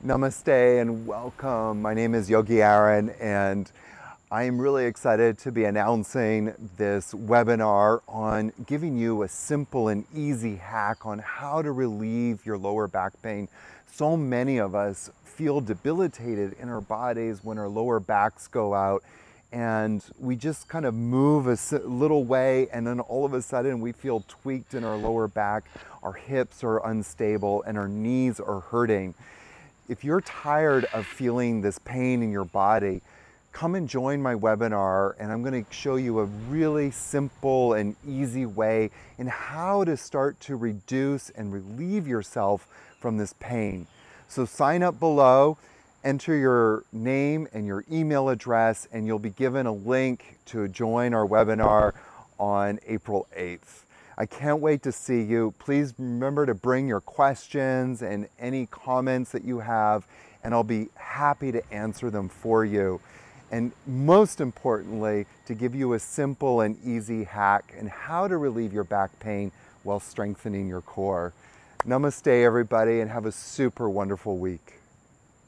Namaste and welcome. My name is Yogi Aaron, and I am really excited to be announcing this webinar on giving you a simple and easy hack on how to relieve your lower back pain. So many of us feel debilitated in our bodies when our lower backs go out, and we just kind of move a little way, and then all of a sudden we feel tweaked in our lower back, our hips are unstable, and our knees are hurting. If you're tired of feeling this pain in your body, come and join my webinar, and I'm going to show you a really simple and easy way in how to start to reduce and relieve yourself from this pain. So sign up below, enter your name and your email address, and you'll be given a link to join our webinar on April 8th. I can't wait to see you. Please remember to bring your questions and any comments that you have, and I'll be happy to answer them for you. And most importantly, to give you a simple and easy hack and how to relieve your back pain while strengthening your core. Namaste, everybody, and have a super wonderful week.